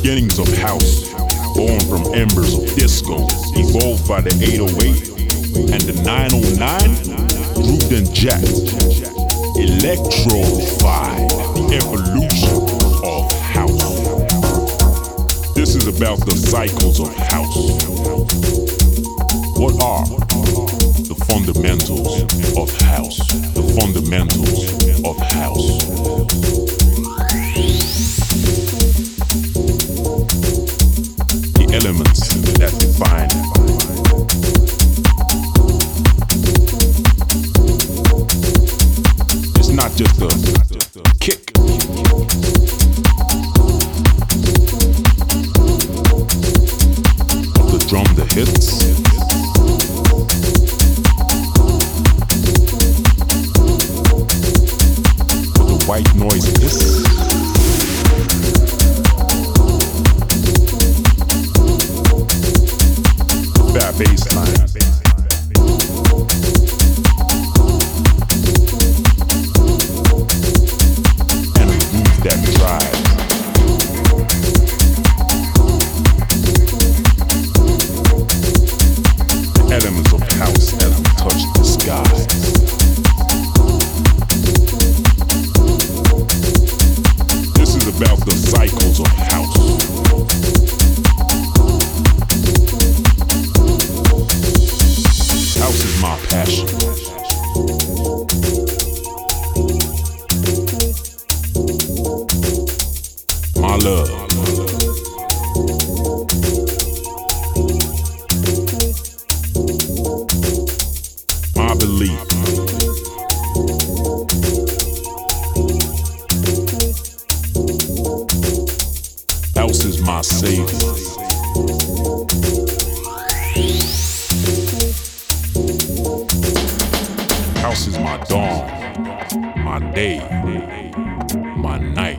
beginnings of house, born from embers of disco, evolved by the 808 and the 909, grooved and jacked, electrified the evolution of house. This is about the cycles of house. What are the fundamentals of house? The fundamentals of house. Elements that define it. It's not just a kick. Of the drum that hits. Of the white noise hiss. Baseline. And a groove that drives. The elements of house as we touch the sky. This is about the cycles of house. House is my passion. My love. My belief. House is my savior. House is my dawn, my day, my night.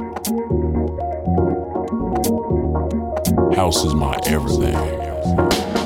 House is my everything.